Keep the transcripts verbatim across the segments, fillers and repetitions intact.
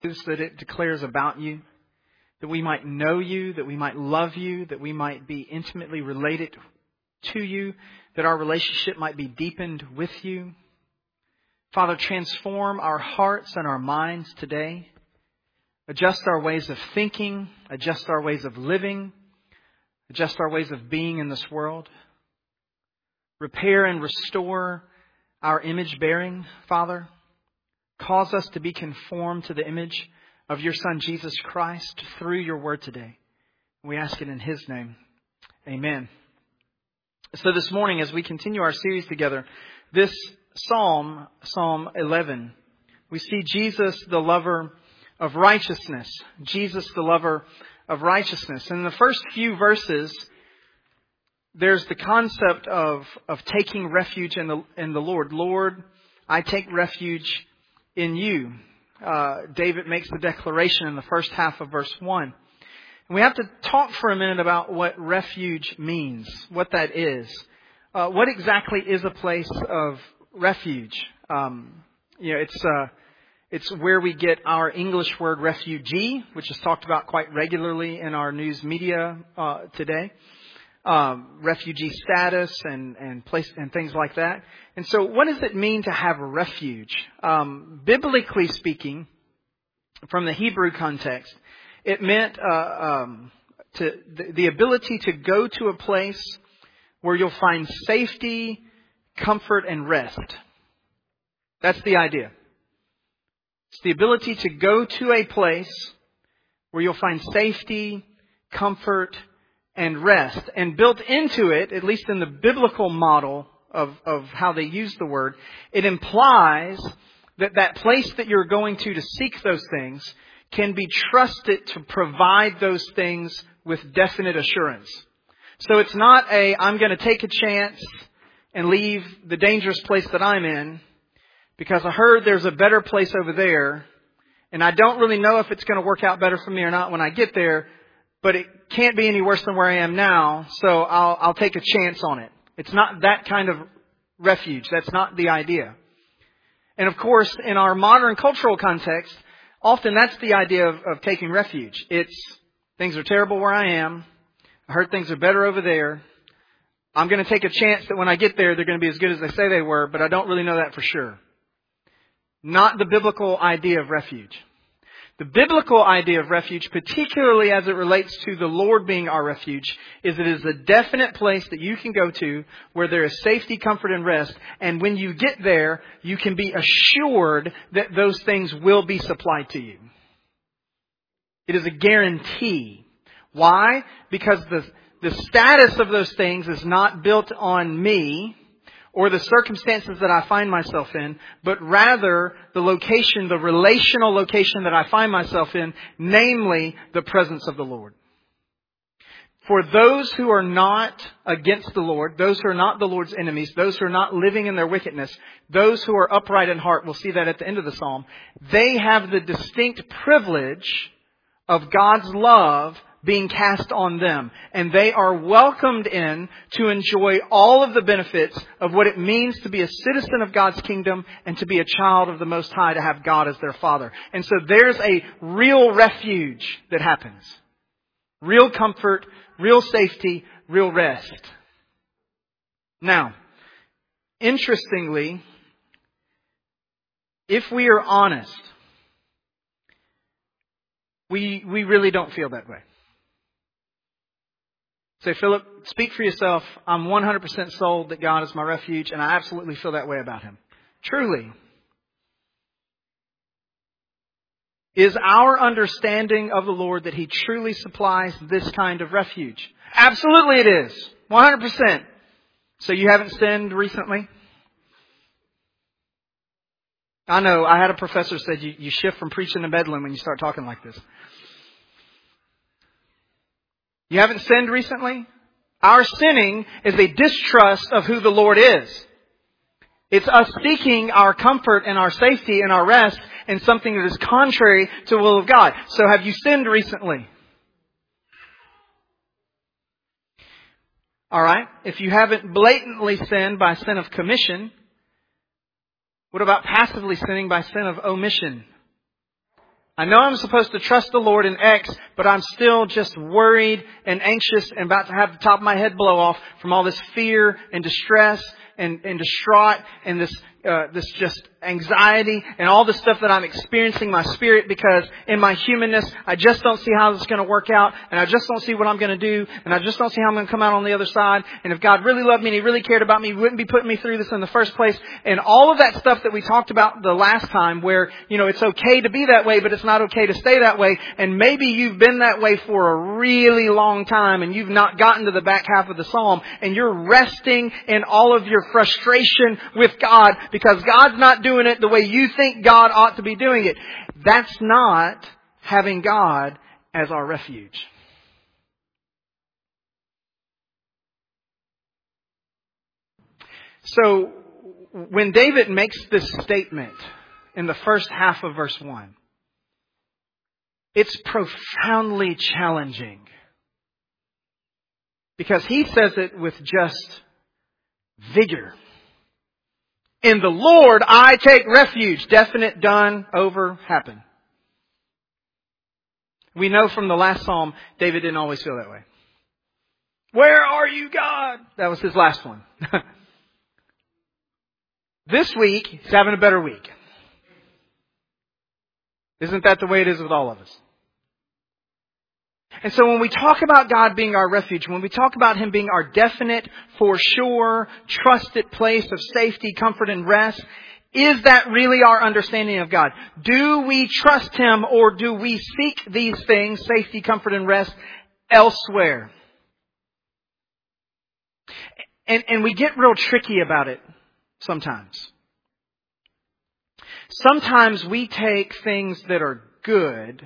that it declares about you, that we might know you, that we might love you, that we might be intimately related to you, that our relationship might be deepened with you. Father, transform our hearts and our minds today. Adjust our ways of thinking, adjust our ways of living, adjust our ways of being in this world. Repair and restore our image bearing, Father. Cause us to be conformed to the image of your Son, Jesus Christ, through your word today. We ask it in His name. Amen. So this morning, as we continue our series together, this Psalm, Psalm eleven, we see Jesus, the lover of righteousness. Jesus, the lover of righteousness. And in the first few verses, there's the concept of, of taking refuge in the, in the Lord. Lord, I take refuge in you. Uh, David makes the declaration in the first half of verse one. And we have to talk for a minute about what refuge means, what that is. Uh, what exactly is a place of refuge? Um, you know, it's uh, it's where we get our English word refugee, which is talked about quite regularly in our news media uh, today. Um, refugee status and, and place and things like that. And so what does it mean to have a refuge? Um, biblically speaking, from the Hebrew context, it meant uh, um, to the, the ability to go to a place where you'll find safety, comfort, and rest. That's the idea. It's the ability to go to a place where you'll find safety, comfort, and rest. And built into it, at least in the biblical model of, of how they use the word, it implies that that place that you're going to to seek those things can be trusted to provide those things with definite assurance. So it's not a, I'm going to take a chance and leave the dangerous place that I'm in because I heard there's a better place over there and I don't really know if it's going to work out better for me or not when I get there. But it can't be any worse than where I am now, so I'll, I'll take a chance on it. It's not that kind of refuge. That's not the idea. And of course, in our modern cultural context, often that's the idea of, of taking refuge. It's, things are terrible where I am. I heard things are better over there. I'm going to take a chance that when I get there, they're going to be as good as they say they were, but I don't really know that for sure. Not the biblical idea of refuge. The biblical idea of refuge, particularly as it relates to the Lord being our refuge, is it is a definite place that you can go to where there is safety, comfort, and rest. And when you get there, you can be assured that those things will be supplied to you. It is a guarantee. Why? Because the, the status of those things is not built on me or the circumstances that I find myself in, but rather the location, the relational location that I find myself in, namely the presence of the Lord. For those who are not against the Lord, those who are not the Lord's enemies, those who are not living in their wickedness, those who are upright in heart, we'll see that at the end of the psalm, they have the distinct privilege of God's love being cast on them. And they are welcomed in to enjoy all of the benefits of what it means to be a citizen of God's kingdom and to be a child of the Most High, to have God as their Father. And so there's a real refuge that happens. Real comfort, real safety, real rest. Now, interestingly, if we are honest, we, we really don't feel that way. Say, Philip, speak for yourself. I'm one hundred percent sold that God is my refuge, and I absolutely feel that way about Him. Truly. Is our understanding of the Lord that He truly supplies this kind of refuge? Absolutely it is. one hundred percent. So you haven't sinned recently? I know, I had a professor who said you, you shift from preaching to meddling when you start talking like this. You haven't sinned recently? Our sinning is a distrust of who the Lord is. It's us seeking our comfort and our safety and our rest in something that is contrary to the will of God. So have you sinned recently? All right. If you haven't blatantly sinned by sin of commission, what about passively sinning by sin of omission? I know I'm supposed to trust the Lord in X, but I'm still just worried and anxious and about to have the top of my head blow off from all this fear and distress and, and distraught and this uh, this just anxiety and all the stuff that I'm experiencing in my spirit, because in my humanness, I just don't see how this is going to work out, and I just don't see what I'm going to do, and I just don't see how I'm going to come out on the other side. And if God really loved me and He really cared about me, He wouldn't be putting me through this in the first place. And all of that stuff that we talked about the last time, where, you know, it's okay to be that way, but it's not okay to stay that way. And maybe you've been that way for a really long time, and you've not gotten to the back half of the psalm, and you're resting in all of your frustration with God because God's not doing it the way you think God ought to be doing it. That's not having God as our refuge. So, when David makes this statement in the first half of verse one, it's profoundly challenging. Because he says it with just vigor. In the Lord I take refuge. Definite, done, over, happen. We know from the last psalm, David didn't always feel that way. Where are you, God? That was his last one. This week, he's having a better week. Isn't that the way it is with all of us? And so when we talk about God being our refuge, when we talk about Him being our definite, for sure, trusted place of safety, comfort, and rest, is that really our understanding of God? Do we trust Him, or do we seek these things, safety, comfort, and rest, elsewhere? And, and we get real tricky about it sometimes. Sometimes we take things that are good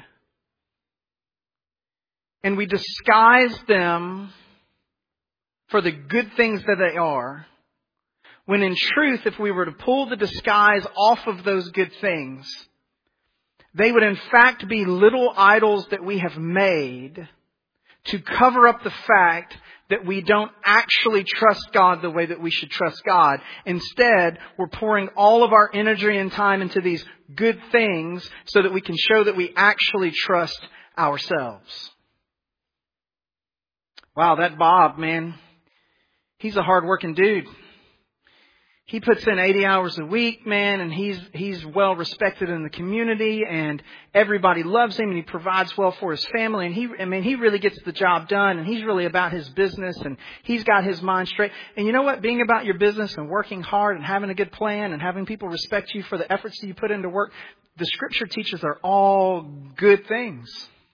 and we disguise them for the good things that they are, when in truth, if we were to pull the disguise off of those good things, they would in fact be little idols that we have made to cover up the fact that we don't actually trust God the way that we should trust God. Instead, we're pouring all of our energy and time into these good things so that we can show that we actually trust ourselves. Wow, that Bob, man, he's a hard-working dude. He puts in eighty hours a week, man, and he's he's well respected in the community, and everybody loves him, and he provides well for his family, and he I mean he really gets the job done, and he's really about his business, and he's got his mind straight. And you know what? Being about your business and working hard and having a good plan and having people respect you for the efforts that you put into work, the Scripture teaches are all good things.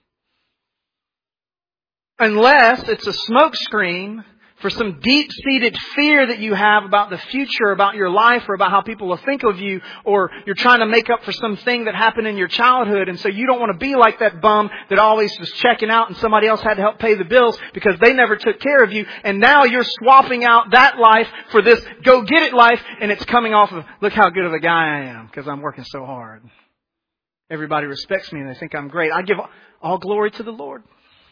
Unless it's a smokescreen for some deep-seated fear that you have about the future, about your life, or about how people will think of you, or you're trying to make up for something that happened in your childhood, and so you don't want to be like that bum that always was checking out and somebody else had to help pay the bills because they never took care of you, and now you're swapping out that life for this go-get-it life, and it's coming off of, look how good of a guy I am because I'm working so hard. Everybody respects me and they think I'm great. I give all glory to the Lord.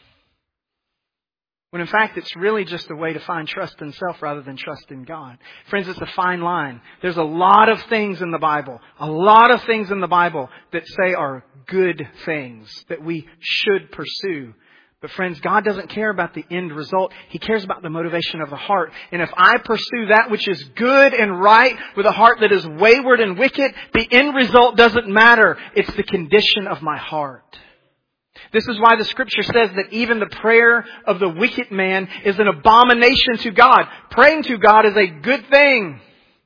When in fact, it's really just a way to find trust in self rather than trust in God. Friends, it's a fine line. There's a lot of things in the Bible, a lot of things in the Bible that say are good things that we should pursue. But friends, God doesn't care about the end result. He cares about the motivation of the heart. And if I pursue that which is good and right with a heart that is wayward and wicked, the end result doesn't matter. It's the condition of my heart. This is why the Scripture says that even the prayer of the wicked man is an abomination to God. Praying to God is a good thing.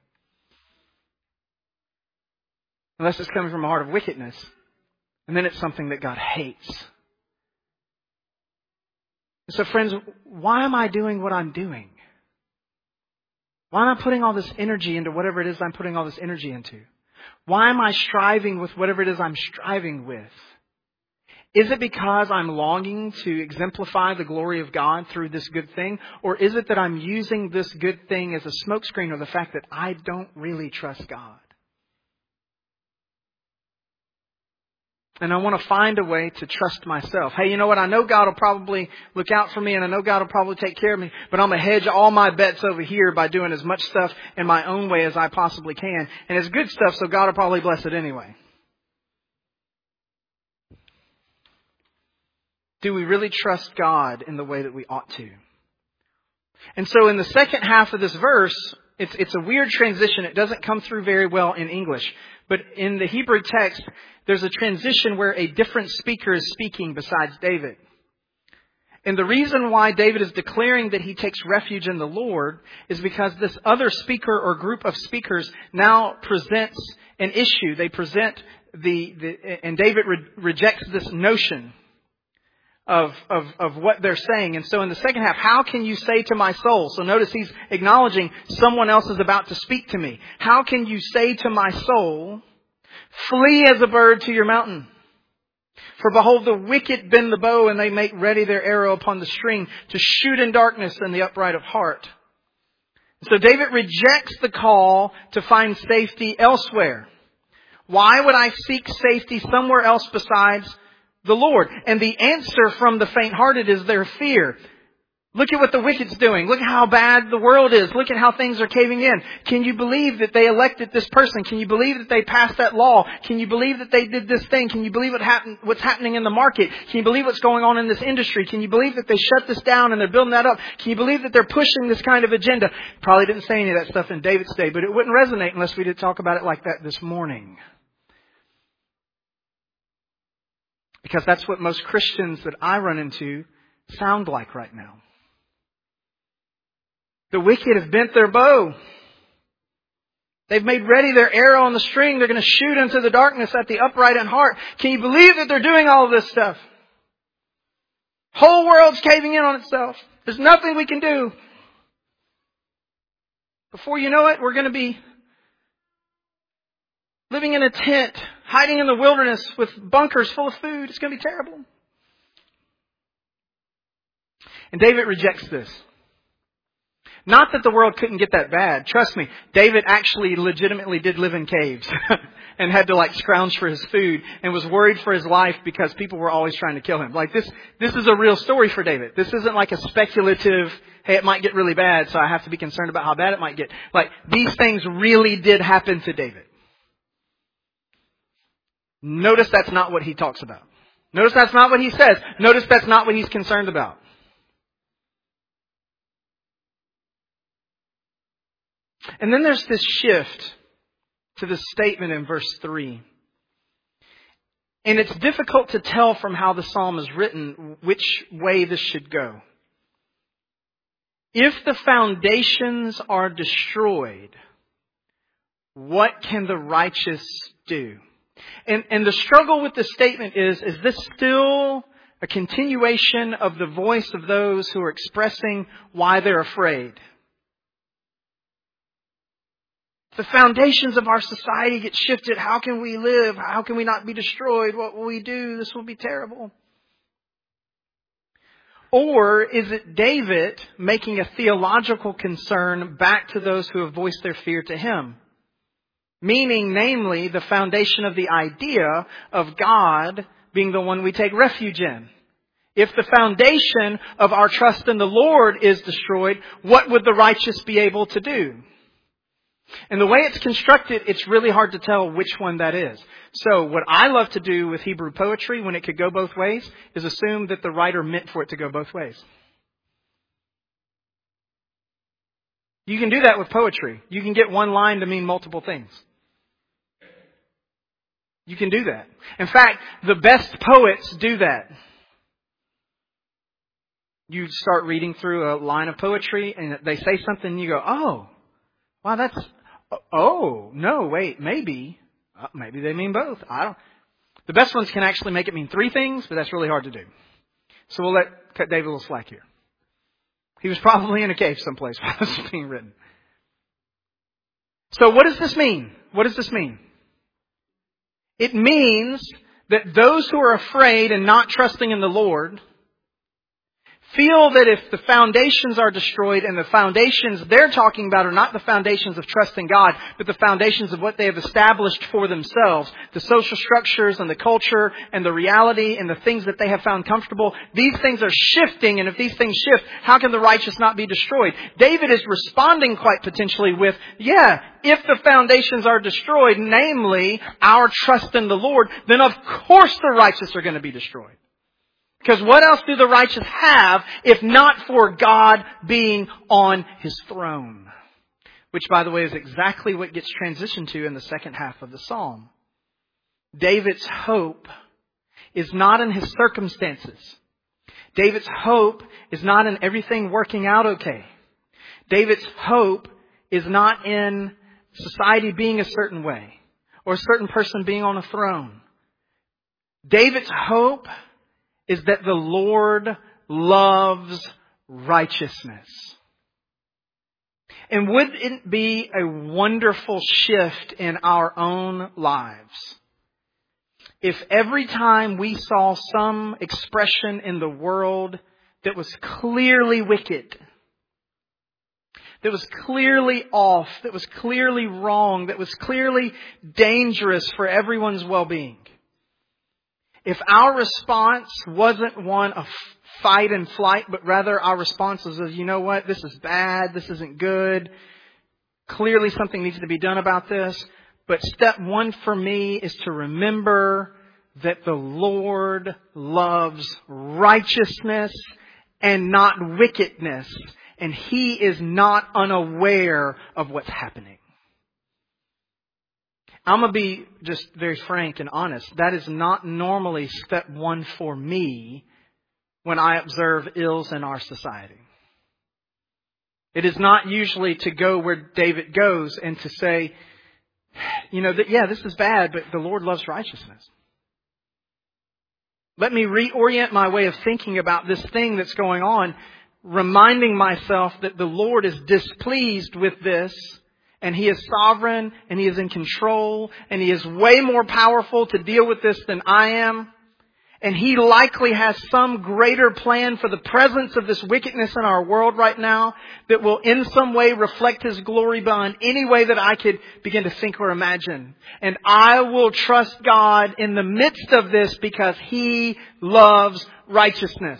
Unless it's coming from a heart of wickedness. And then it's something that God hates. So friends, why am I doing what I'm doing? Why am I putting all this energy into whatever it is I'm putting all this energy into? Why am I striving with whatever it is I'm striving with? Is it because I'm longing to exemplify the glory of God through this good thing? Or is it that I'm using this good thing as a smokescreen of the fact that I don't really trust God? And I want to find a way to trust myself. Hey, you know what? I know God will probably look out for me and I know God will probably take care of me, but I'm going to hedge all my bets over here by doing as much stuff in my own way as I possibly can. And it's good stuff, so God will probably bless it anyway. do we really trust God in the way that we ought to? And so in the second half of this verse, it's, it's a weird transition. It doesn't come through very well in English. But in the Hebrew text, there's a transition where a different speaker is speaking besides David. And the reason why David is declaring that he takes refuge in the Lord is because this other speaker or group of speakers now presents an issue. They present the, the and David re- rejects this notion of, of, of what they're saying. And so in the second half, how can you say to my soul? So notice he's acknowledging someone else is about to speak to me. How can you say to my soul, flee as a bird to your mountain? For behold, the wicked bend the bow, and they make ready their arrow upon the string to shoot in darkness in the upright of heart. So David rejects the call to find safety elsewhere. Why would I seek safety somewhere else besides the Lord? And the answer from the faint-hearted is their fear. Look at what the wicked's doing. Look at how bad the world is. Look at how things are caving in. Can you believe that they elected this person? Can you believe that they passed that law? Can you believe that they did this thing? Can you believe what happened, what's happening in the market? Can you believe what's going on in this industry? Can you believe that they shut this down and they're building that up? Can you believe that they're pushing this kind of agenda? Probably didn't say any of that stuff in David's day, but it wouldn't resonate unless we did talk about it like that this morning. Because that's what most Christians that I run into sound like right now. The wicked have bent their bow. They've made ready their arrow on the string. They're going to shoot into the darkness at the upright in heart. Can you believe that they're doing all of this stuff? Whole world's caving in on itself. There's nothing we can do. Before you know it, we're going to be living in a tent, hiding in the wilderness with bunkers full of food. It's going to be terrible. And David rejects this. Not that the world couldn't get that bad. Trust me, David actually legitimately did live in caves and had to like scrounge for his food and was worried for his life because people were always trying to kill him. Like this, this is a real story for David. This isn't like a speculative, hey, it might get really bad, so I have to be concerned about how bad it might get. Like these things really did happen to David. Notice that's not what he talks about. Notice that's not what he says. Notice that's not what he's concerned about. And then there's this shift to the statement in verse three. And it's difficult to tell from how the psalm is written which way this should go. If the foundations are destroyed, what can the righteous do? And, and the struggle with this statement is, is this still a continuation of the voice of those who are expressing why they're afraid? The foundations of our society get shifted. How can we live? How can we not be destroyed? What will we do? This will be terrible. Or is it David making a theological concern back to those who have voiced their fear to him? Meaning, namely, the foundation of the idea of God being the one we take refuge in. If the foundation of our trust in the Lord is destroyed, what would the righteous be able to do? And the way it's constructed, it's really hard to tell which one that is. So what I love to do with Hebrew poetry when it could go both ways is assume that the writer meant for it to go both ways. You can do that with poetry. You can get one line to mean multiple things. You can do that. In fact, the best poets do that. You start reading through a line of poetry and they say something and you go, oh, wow, that's, oh, no, wait, maybe, uh, maybe they mean both. I don't, the best ones can actually make it mean three things, but that's really hard to do. So we'll let cut David a little slack here. He was probably in a cave someplace while this was being written. So what does this mean? What does this mean? It means that those who are afraid and not trusting in the Lord feel that if the foundations are destroyed, and the foundations they're talking about are not the foundations of trusting God, but the foundations of what they have established for themselves, the social structures and the culture and the reality and the things that they have found comfortable, these things are shifting, and if these things shift, how can the righteous not be destroyed? David is responding quite potentially with, yeah, if the foundations are destroyed, namely our trust in the Lord, then of course the righteous are going to be destroyed. Because what else do the righteous have if not for God being on His throne? Which, by the way, is exactly what gets transitioned to in the second half of the psalm. David's hope is not in his circumstances. David's hope is not in everything working out okay. David's hope is not in society being a certain way or a certain person being on a throne. David's hope is that the Lord loves righteousness. And would it be a wonderful shift in our own lives if every time we saw some expression in the world that was clearly wicked, that was clearly off, that was clearly wrong, that was clearly dangerous for everyone's well-being, if our response wasn't one of fight and flight, but rather our response was, you know what, this is bad, this isn't good, clearly something needs to be done about this. But step one for me is to remember that the Lord loves righteousness and not wickedness. And He is not unaware of what's happening. I'm going to be just very frank and honest. That is not normally step one for me when I observe ills in our society. It is not usually to go where David goes and to say, you know, that, yeah, this is bad, but the Lord loves righteousness. Let me reorient my way of thinking about this thing that's going on, reminding myself that the Lord is displeased with this, and He is sovereign, and He is in control, and He is way more powerful to deal with this than I am. And He likely has some greater plan for the presence of this wickedness in our world right now that will in some way reflect His glory beyond any way that I could begin to think or imagine. And I will trust God in the midst of this because He loves righteousness.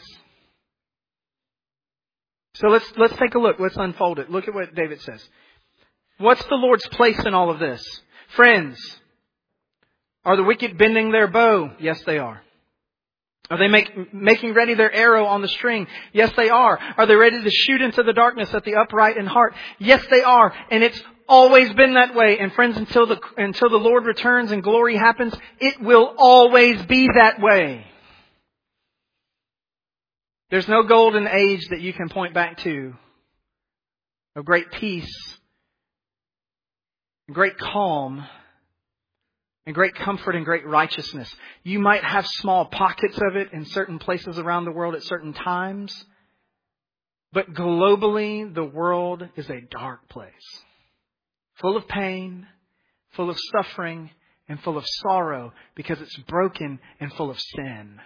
So let's let's take a look. Let's unfold it. Look at what David says. What's the Lord's place in all of this? Friends, are the wicked bending their bow? Yes, they are. Are they make, making ready their arrow on the string? Yes, they are. Are they ready to shoot into the darkness at the upright in heart? Yes, they are. And it's always been that way. And friends, until the, until the Lord returns and glory happens, it will always be that way. There's no golden age that you can point back to of great peace, great calm, and great comfort and great righteousness. You might have small pockets of it in certain places around the world at certain times. But globally, the world is a dark place. Full of pain, full of suffering, and full of sorrow because it's broken and full of sin.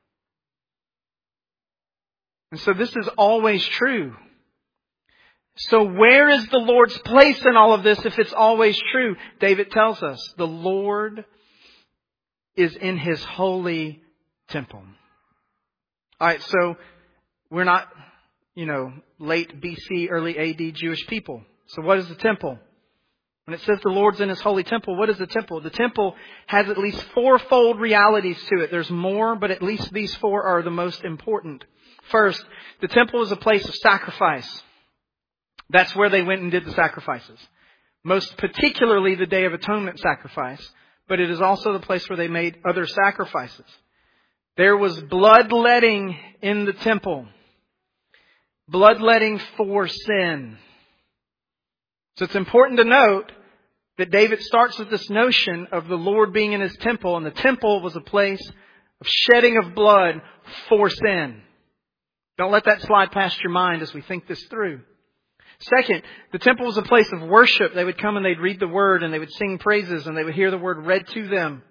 And so this is always true. So where is the Lord's place in all of this if it's always true? David tells us the Lord is in His holy temple. All right, so we're not, you know, late B C, early A D Jewish people. So what is the temple? When it says the Lord's in His holy temple, what is the temple? The temple has at least fourfold realities to it. There's more, but at least these four are the most important. First, the temple is a place of sacrifice. That's where they went and did the sacrifices. Most particularly the Day of Atonement sacrifice. But it is also the place where they made other sacrifices. There was bloodletting in the temple. Bloodletting for sin. So it's important to note that David starts with this notion of the Lord being in His temple. And the temple was a place of shedding of blood for sin. Don't let that slide past your mind as we think this through. Second, the temple was a place of worship. They would come and they'd read the Word and they would sing praises and they would hear the Word read to them.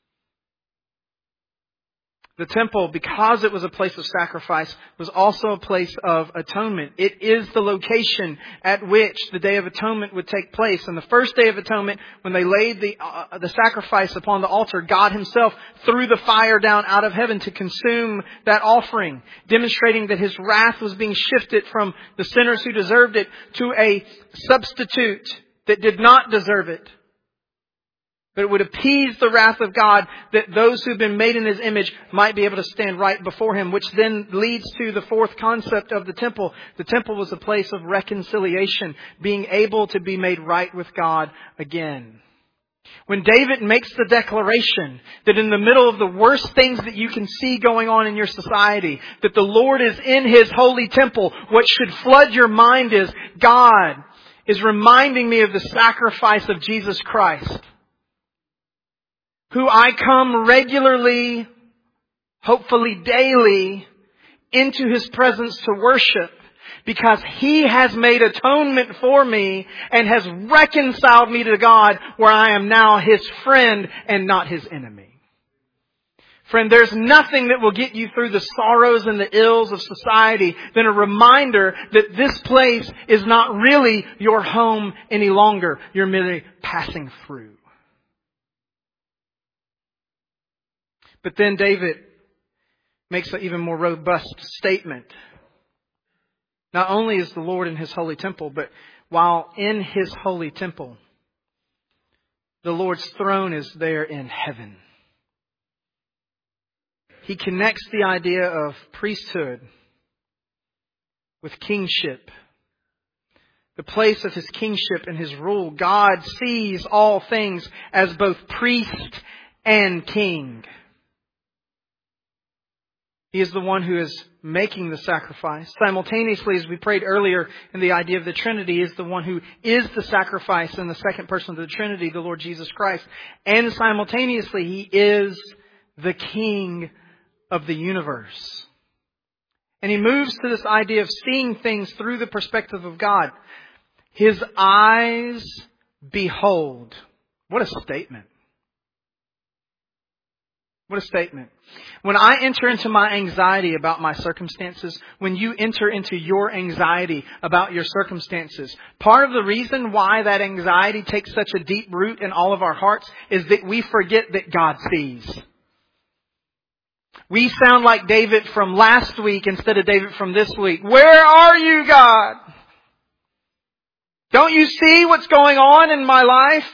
The temple, because it was a place of sacrifice, was also a place of atonement. It is the location at which the Day of Atonement would take place. And the first Day of Atonement, when they laid the uh, the sacrifice upon the altar, God Himself threw the fire down out of heaven to consume that offering, demonstrating that His wrath was being shifted from the sinners who deserved it to a substitute that did not deserve it. But it would appease the wrath of God that those who've been made in His image might be able to stand right before Him, which then leads to the fourth concept of the temple. The temple was a place of reconciliation, being able to be made right with God again. When David makes the declaration that in the middle of the worst things that you can see going on in your society, that the Lord is in His holy temple, what should flood your mind is God is reminding me of the sacrifice of Jesus Christ, who I come regularly, hopefully daily, into His presence to worship because He has made atonement for me and has reconciled me to God, where I am now His friend and not His enemy. Friend, there's nothing that will get you through the sorrows and the ills of society than a reminder that this place is not really your home any longer. You're merely passing through. But then David makes an even more robust statement. Not only is the Lord in His holy temple, but while in His holy temple, the Lord's throne is there in heaven. He connects the idea of priesthood with kingship. The place of His kingship and His rule. God sees all things as both priest and king. He is the one who is making the sacrifice. Simultaneously, as we prayed earlier in the idea of the Trinity, is the one who is the sacrifice in the second person of the Trinity, the Lord Jesus Christ. And simultaneously, He is the King of the universe. And He moves to this idea of seeing things through the perspective of God. His eyes behold. What a statement. What a statement. When I enter into my anxiety about my circumstances, when you enter into your anxiety about your circumstances, part of the reason why that anxiety takes such a deep root in all of our hearts is that we forget that God sees. We sound like David from last week instead of David from this week. Where are you, God? Don't you see what's going on in my life?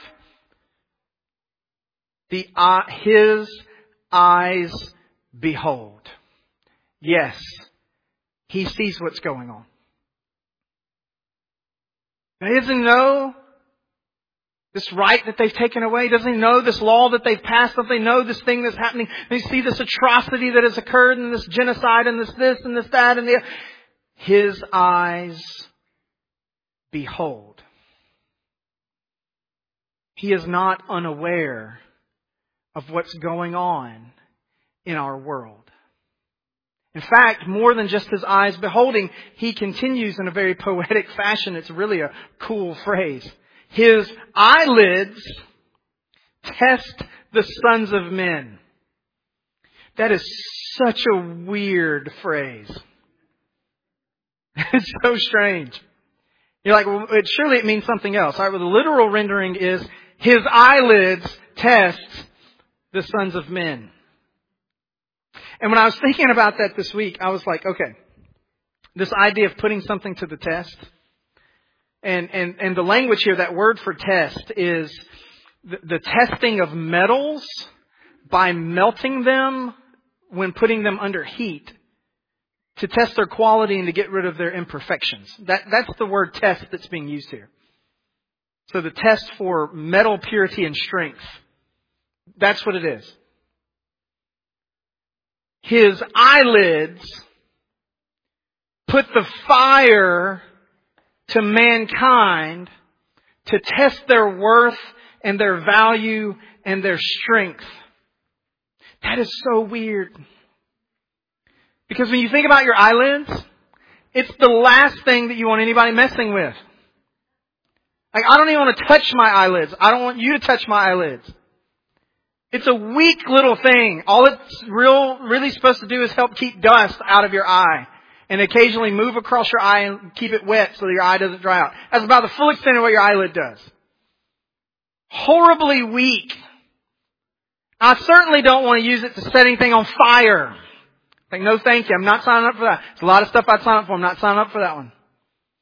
The uh, His eyes behold. Yes, He sees what's going on. He doesn't know this right that they've taken away. Doesn't He know this law that they've passed? Doesn't He know this thing that's happening? They see this atrocity that has occurred and this genocide and this this and this that and the... His eyes behold. He is not unaware of what's going on in our world. In fact, more than just His eyes beholding, He continues in a very poetic fashion. It's really a cool phrase. His eyelids test the sons of men. That is such a weird phrase. It's so strange. You're like, well, it, surely it means something else. All right, well, the literal rendering is His eyelids test the sons of men. And when I was thinking about that this week, I was like, okay, this idea of putting something to the test. And, and, and the language here, that word for test is the, the testing of metals by melting them when putting them under heat to test their quality and to get rid of their imperfections. That, that's the word test that's being used here. So the test for metal purity and strength. That's what it is. His eyelids put the fire to mankind to test their worth and their value and their strength. That is so weird. Because when you think about your eyelids, it's the last thing that you want anybody messing with. Like, I don't even want to touch my eyelids. I don't want you to touch my eyelids. It's a weak little thing. All it's real, really supposed to do is help keep dust out of your eye. And occasionally move across your eye and keep it wet so your eye doesn't dry out. That's about the full extent of what your eyelid does. Horribly weak. I certainly don't want to use it to set anything on fire. Like, no thank you. I'm not signing up for that. There's a lot of stuff I'd sign up for. I'm not signing up for that one.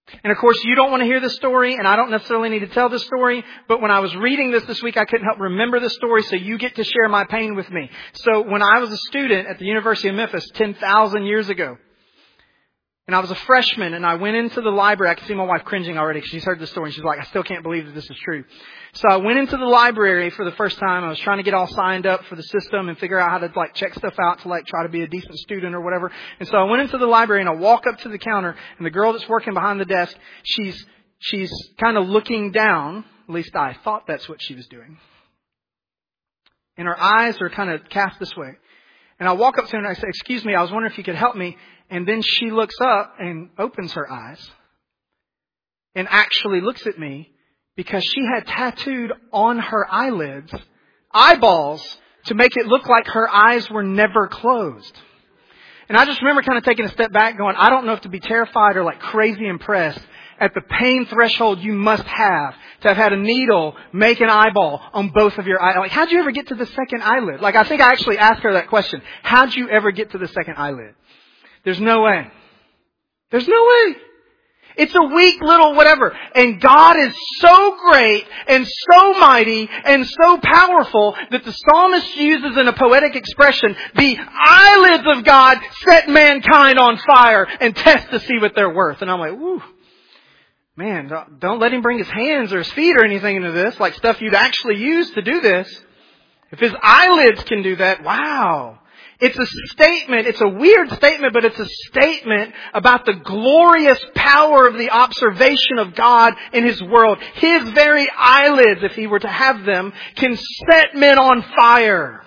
And of course, you don't want to hear this story, and I don't necessarily need to tell this story, but when I was reading this this week, I couldn't help remember the story, so you get to share my pain with me. So when I was a student at the University of Memphis ten thousand years ago, and I was a freshman, and I went into the library. I can see my wife cringing already because she's heard the story, and she's like, I still can't believe that this is true. So I went into the library for the first time. I was trying to get all signed up for the system and figure out how to like check stuff out to like try to be a decent student or whatever. And so I went into the library, and I walk up to the counter, and the girl that's working behind the desk, she's she's kind of looking down. At least I thought that's what she was doing. And her eyes are kind of cast this way. And I walk up to her and I say, excuse me, I was wondering if you could help me. And then she looks up and opens her eyes and actually looks at me because she had tattooed on her eyelids eyeballs to make it look like her eyes were never closed. And I just remember kind of taking a step back going, I don't know if to be terrified or like crazy impressed at the pain threshold you must have to have had a needle make an eyeball on both of your eyes. Like, how'd you ever get to the second eyelid? Like, I think I actually asked her that question. How'd you ever get to the second eyelid? There's no way. There's no way. It's a weak little whatever. And God is so great and so mighty and so powerful that the psalmist uses in a poetic expression, the eyelids of God set mankind on fire and test to see what they're worth. And I'm like, woo. Man, don't let him bring his hands or his feet or anything into this, like stuff you'd actually use to do this. If his eyelids can do that, wow. It's a statement, it's a weird statement, but it's a statement about the glorious power of the observation of God in His world. His very eyelids, if He were to have them, can set men on fire.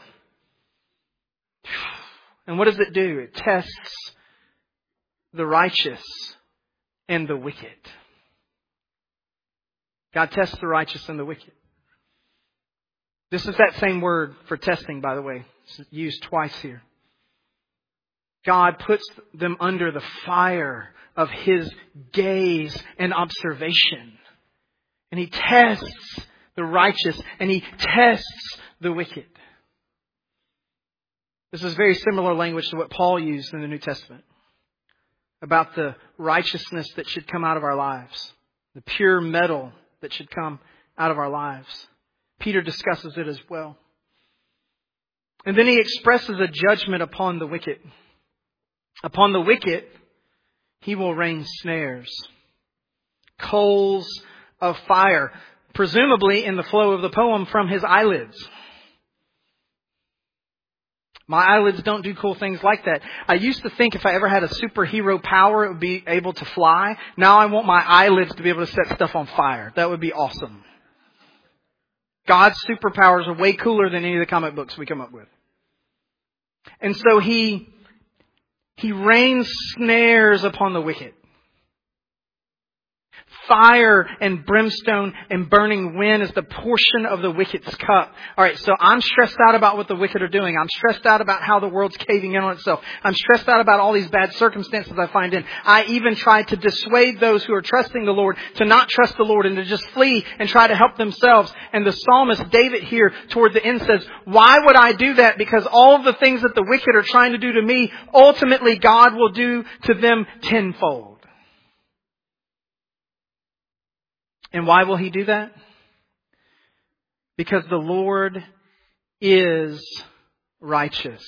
And what does it do? It tests the righteous and the wicked. God tests the righteous and the wicked. This is that same word for testing, by the way. It's used twice here. God puts them under the fire of His gaze and observation. And He tests the righteous and He tests the wicked. This is very similar language to what Paul used in the New Testament about the righteousness that should come out of our lives, the pure metal that should come out of our lives. Peter discusses it as well. And then he expresses a judgment upon the wicked. Upon the wicked, He will rain snares, coals of fire, presumably in the flow of the poem from His eyelids. My eyelids don't do cool things like that. I used to think if I ever had a superhero power, it would be able to fly. Now I want my eyelids to be able to set stuff on fire. That would be awesome. God's superpowers are way cooler than any of the comic books we come up with. And so He, He rains snares upon the wicked. Fire and brimstone and burning wind is the portion of the wicked's cup. All right, so I'm stressed out about what the wicked are doing. I'm stressed out about how the world's caving in on itself. I'm stressed out about all these bad circumstances I find in. I even try to dissuade those who are trusting the Lord to not trust the Lord and to just flee and try to help themselves. And the psalmist David here toward the end says, why would I do that? Because all of the things that the wicked are trying to do to me, ultimately God will do to them tenfold. And why will He do that? Because the Lord is righteous.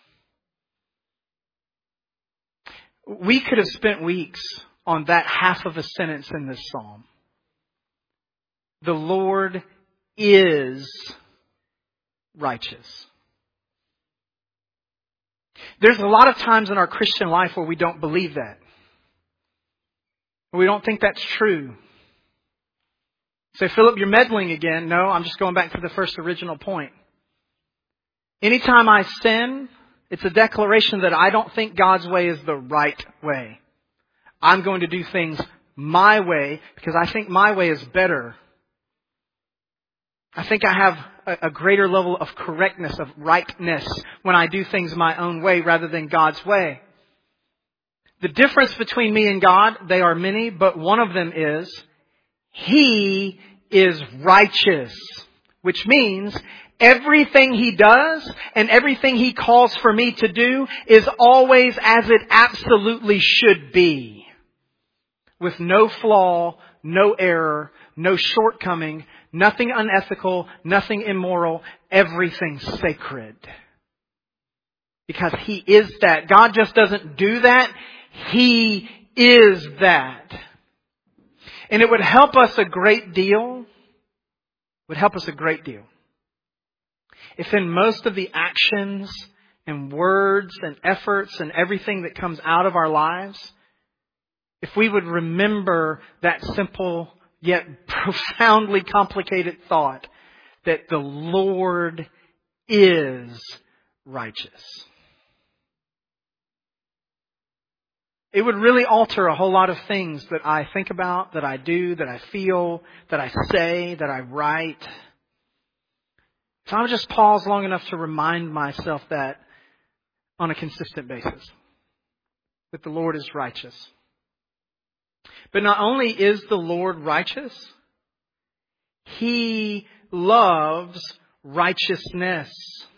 We could have spent weeks on that half of a sentence in this psalm. The Lord is righteous. There's a lot of times in our Christian life where we don't believe that. We don't think that's true. Say, Philip, you're meddling again. No, I'm just going back to the first original point. Anytime I sin, it's a declaration that I don't think God's way is the right way. I'm going to do things my way because I think my way is better. I think I have a, a greater level of correctness, of rightness when I do things my own way rather than God's way. The difference between me and God, they are many, but one of them is He is righteous, which means everything He does and everything He calls for me to do is always as it absolutely should be. with no flaw, no error, no shortcoming, nothing unethical, nothing immoral, everything sacred. Because He is that. God just doesn't do that. He is that. And it would help us a great deal, would help us a great deal, if in most of the actions and words and efforts and everything that comes out of our lives, if we would remember that simple yet profoundly complicated thought that the Lord is righteous. It would really alter a whole lot of things that I think about, that I do, that I feel, that I say, that I write. So I would just pause long enough to remind myself that on a consistent basis, that the Lord is righteous. But not only is the Lord righteous, He loves righteousness.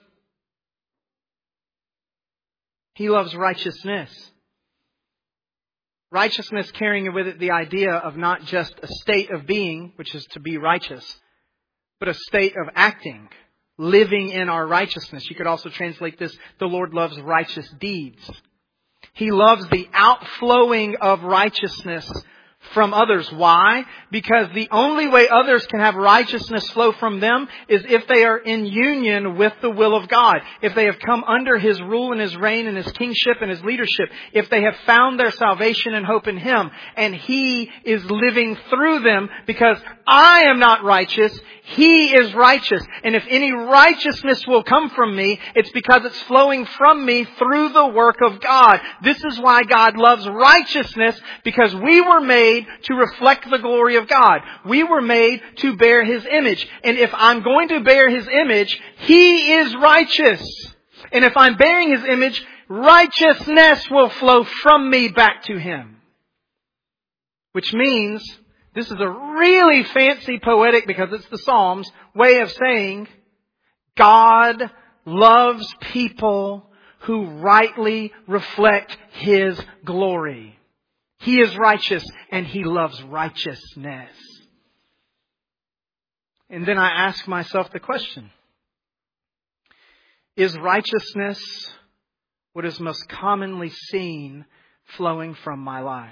He loves righteousness. Righteousness carrying with it the idea of not just a state of being, which is to be righteous, but a state of acting, living in our righteousness. You could also translate this, the Lord loves righteous deeds. He loves the outflowing of righteousness from others. Why? Because the only way others can have righteousness flow from them is if they are in union with the will of God. If they have come under His rule and His reign and His kingship and His leadership. If they have found their salvation and hope in Him. And He is living through them, because I am not righteous. He is righteous. And if any righteousness will come from me, it's because it's flowing from me through the work of God. This is why God loves righteousness, because we were made to reflect the glory of God. We were made to bear His image. And if I'm going to bear His image, He is righteous. And if I'm bearing His image, righteousness will flow from me back to Him. Which means, this is a really fancy poetic, because it's the Psalms, way of saying God loves people who rightly reflect His glory. He is righteous and He loves righteousness. And then I ask myself the question, is righteousness what is most commonly seen flowing from my life?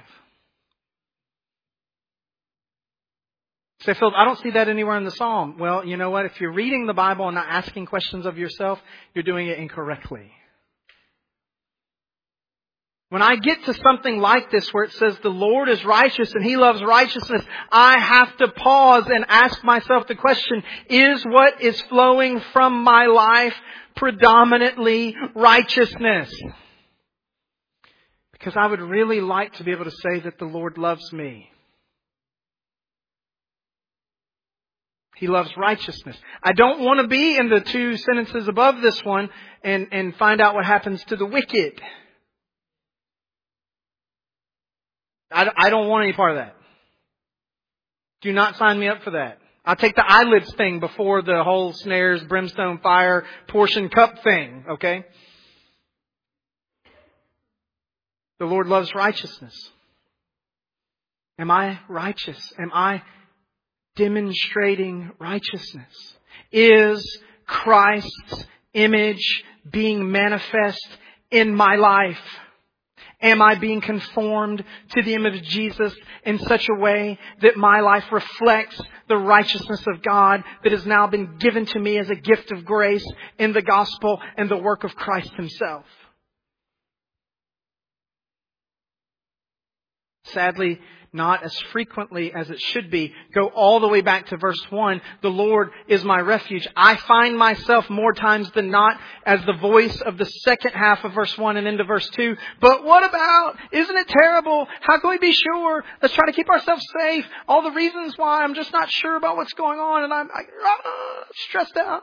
Say, Phil, I don't see that anywhere in the Psalm. Well, you know what? If you're reading the Bible and not asking questions of yourself, you're doing it incorrectly. When I get to something like this where it says the Lord is righteous and He loves righteousness, I have to pause and ask myself the question, is what is flowing from my life predominantly righteousness? Because I would really like to be able to say that the Lord loves me. He loves righteousness. I don't want to be in the two sentences above this one and, and find out what happens to the wicked. I, I don't want any part of that. Do not sign me up for that. I'll take the eyelids thing before the whole snares, brimstone, fire, portion cup thing, okay? The Lord loves righteousness. Am I righteous? Am I demonstrating righteousness? Is Christ's image being manifest in my life? Am I being conformed to the image of Jesus in such a way that my life reflects the righteousness of God that has now been given to me as a gift of grace in the gospel and the work of Christ Himself? Sadly, not as frequently as it should be. Go all the way back to verse one. The Lord is my refuge. I find myself more times than not as the voice of the second half of verse one and into verse two. But what about? Isn't it terrible? How can we be sure? Let's try to keep ourselves safe. All the reasons why I'm just not sure about what's going on and I'm I, uh, stressed out.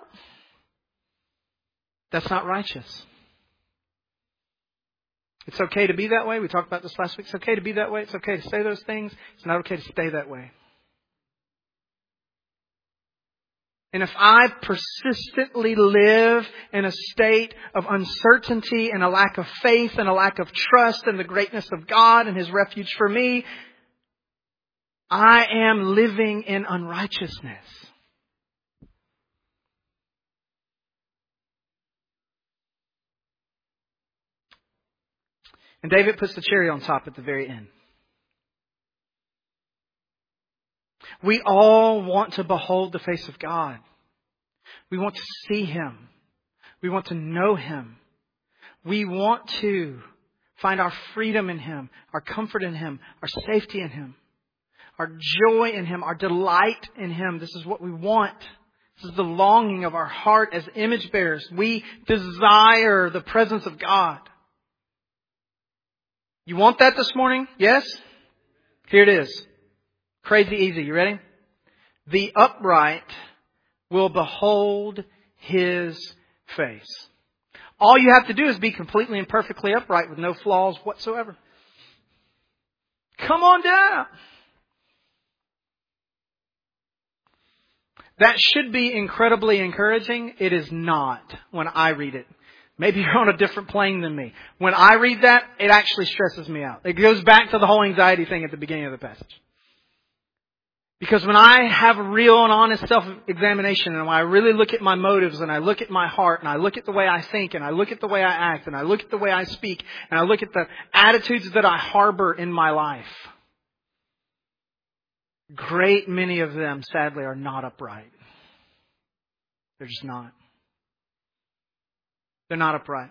That's not righteous. It's okay to be that way. We talked about this last week. It's okay to be that way. It's okay to say those things. It's not okay to stay that way. And if I persistently live in a state of uncertainty and a lack of faith and a lack of trust in the greatness of God and His refuge for me, I am living in unrighteousness. And David puts the cherry on top at the very end. We all want to behold the face of God. We want to see Him. We want to know Him. We want to find our freedom in Him, our comfort in Him, our safety in Him, our joy in Him, our delight in Him. This is what we want. This is the longing of our heart as image bearers. We desire the presence of God. You want that this morning? Yes? Here it is. Crazy easy. You ready? The upright will behold His face. All you have to do is be completely and perfectly upright with no flaws whatsoever. Come on down. That should be incredibly encouraging. It is not when I read it. Maybe you're on a different plane than me. When I read that, it actually stresses me out. It goes back to the whole anxiety thing at the beginning of the passage. Because when I have a real and honest self-examination, and when I really look at my motives, and I look at my heart, and I look at the way I think, and I look at the way I act, and I look at the way I speak, and I look at the attitudes that I harbor in my life, great many of them, sadly, are not upright. They're just not. They're not upright.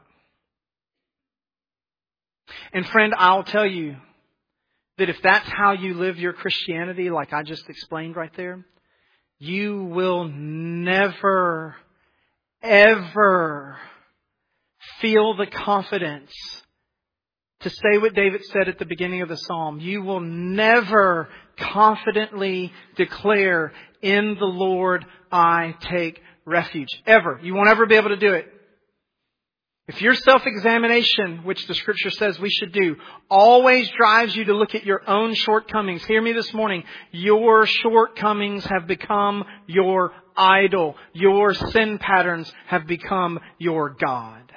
And friend, I'll tell you that if that's how you live your Christianity, like I just explained right there, you will never, ever feel the confidence to say what David said at the beginning of the psalm. You will never confidently declare, "In the Lord I take refuge." Ever. You won't ever be able to do it. If your self-examination, which the Scripture says we should do, always drives you to look at your own shortcomings, hear me this morning, your shortcomings have become your idol. Your sin patterns have become your God.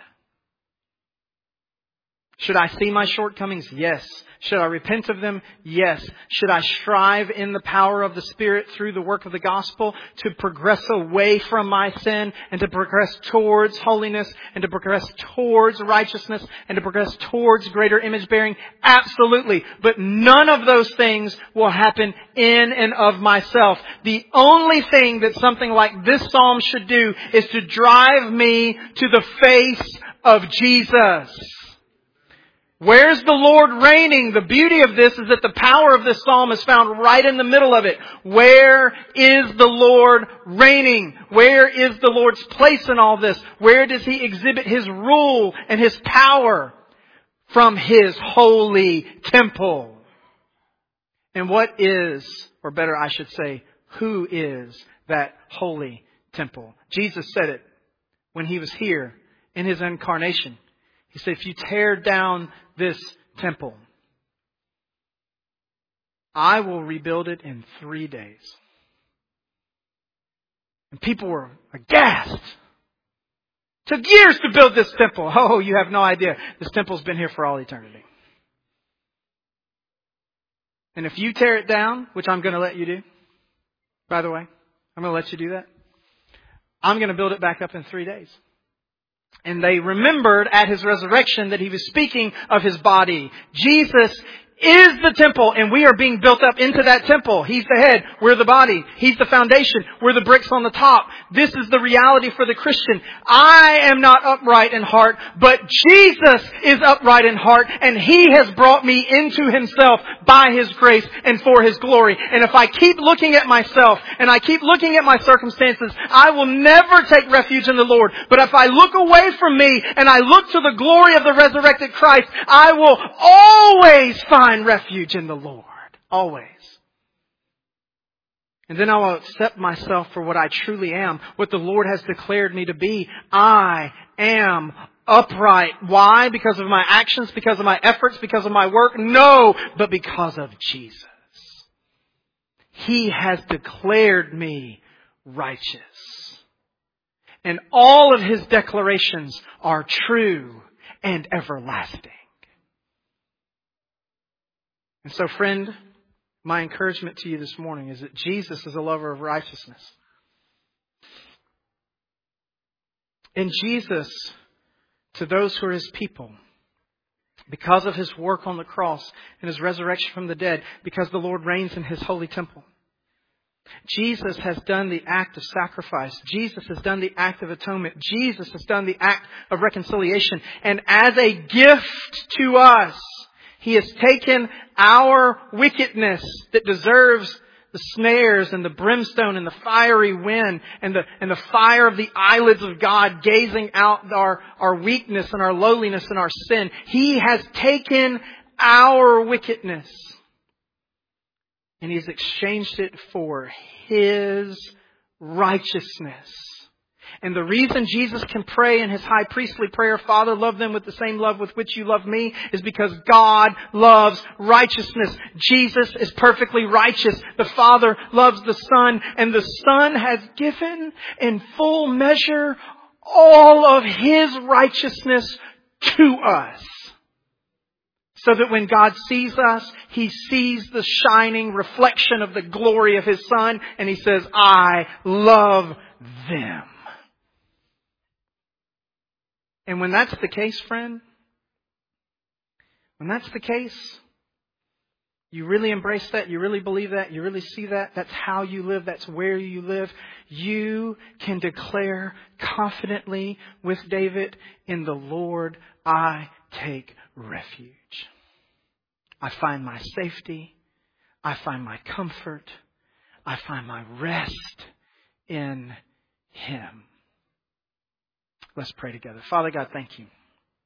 Should I see my shortcomings? Yes. Should I repent of them? Yes. Should I strive in the power of the Spirit through the work of the gospel to progress away from my sin and to progress towards holiness and to progress towards righteousness and to progress towards greater image bearing? Absolutely. But none of those things will happen in and of myself. The only thing that something like this psalm should do is to drive me to the face of Jesus. Where's the Lord reigning? The beauty of this is that the power of this psalm is found right in the middle of it. Where is the Lord reigning? Where is the Lord's place in all this? Where does He exhibit His rule and His power? From His holy temple. And what is, or better I should say, who is that holy temple? Jesus said it when He was here in His incarnation. He said, if you tear down this temple, I will rebuild it in three days. And people were aghast. Took years to build this temple. Oh, you have no idea. This temple's been here for all eternity. And if you tear it down, which I'm going to let you do, by the way, I'm going to let you do that. I'm going to build it back up in three days. And they remembered at His resurrection that He was speaking of His body. Jesus is the temple, and we are being built up into that temple. He's the head. We're the body. He's the foundation. We're the bricks on the top. This is the reality for the Christian. I am not upright in heart, but Jesus is upright in heart, and He has brought me into Himself by His grace and for His glory. And if I keep looking at myself and I keep looking at my circumstances, I will never take refuge in the Lord. But if I look away from me and I look to the glory of the resurrected Christ, I will always find refuge in the Lord. Always. And then I will accept myself for what I truly am, what the Lord has declared me to be. I am upright. Why? Because of my actions, because of my efforts, because of my work? No, but because of Jesus. He has declared me righteous. And all of His declarations are true and everlasting. And so, friend, My encouragement to you this morning is that Jesus is a lover of righteousness. And Jesus, to those who are His people, because of His work on the cross and His resurrection from the dead, because the Lord reigns in His holy temple, Jesus has done the act of sacrifice. Jesus has done the act of atonement. Jesus has done the act of reconciliation. And as a gift to us, He has taken our wickedness that deserves the snares and the brimstone and the fiery wind and the, and the fire of the eyelids of God gazing out our, our weakness and our lowliness and our sin. He has taken our wickedness and He's exchanged it for His righteousness. And the reason Jesus can pray in His high priestly prayer, Father, love them with the same love with which you love me, is because God loves righteousness. Jesus is perfectly righteous. The Father loves the Son, and the Son has given in full measure all of His righteousness to us. So that when God sees us, He sees the shining reflection of the glory of His Son, and He says, I love them. And when that's the case, friend, when that's the case, you really embrace that, you really believe that, you really see that, that's how you live, that's where you live, you can declare confidently with David, in the Lord I take refuge. I find my safety, I find my comfort, I find my rest in Him. Let's pray together. Father God, thank you.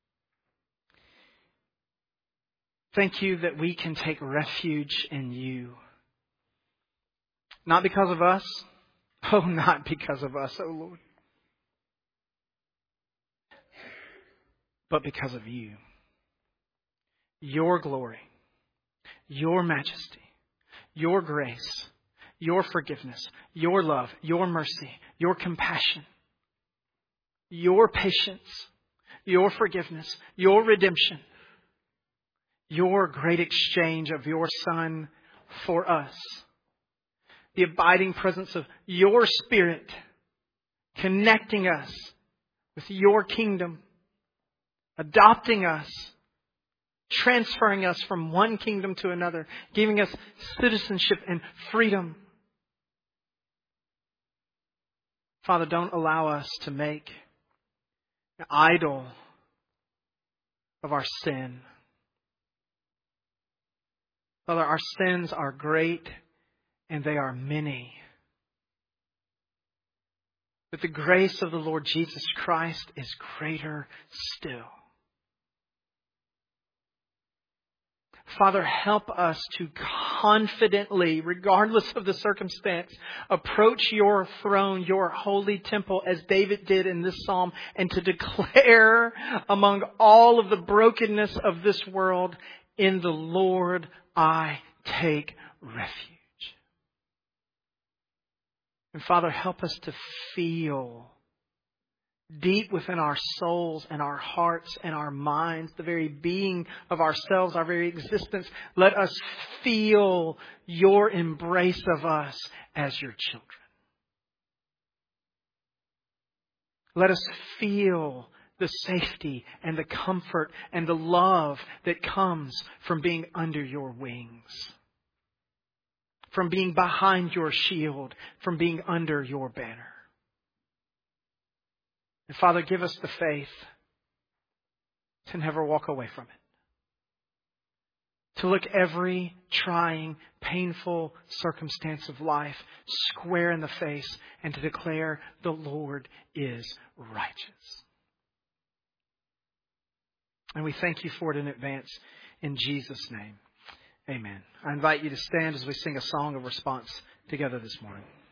Thank you that we can take refuge in you. Not because of us. Oh, not because of us, oh Lord. But because of you. Your glory, your majesty, your grace, your forgiveness, your love, your mercy, your compassion, your patience, your forgiveness, your redemption, your great exchange of your Son for us. The abiding presence of your Spirit connecting us with your kingdom, adopting us, transferring us from one kingdom to another, giving us citizenship and freedom. Father, don't allow us to make an idol of our sin. Father, our sins are great and they are many. But the grace of the Lord Jesus Christ is greater still. Father, help us to confidently, regardless of the circumstance, approach your throne, your holy temple, as David did in this psalm, and to declare among all of the brokenness of this world, in the Lord I take refuge. And Father, help us to feel deep within our souls and our hearts and our minds, the very being of ourselves, our very existence. Let us feel your embrace of us as your children. Let us feel the safety and the comfort and the love that comes from being under your wings, from being behind your shield, from being under your banner. And Father, give us the faith to never walk away from it. To look every trying, painful circumstance of life square in the face and to declare the Lord is righteous. And we thank you for it in advance in Jesus' name. Amen. I invite you to stand as we sing a song of response together this morning.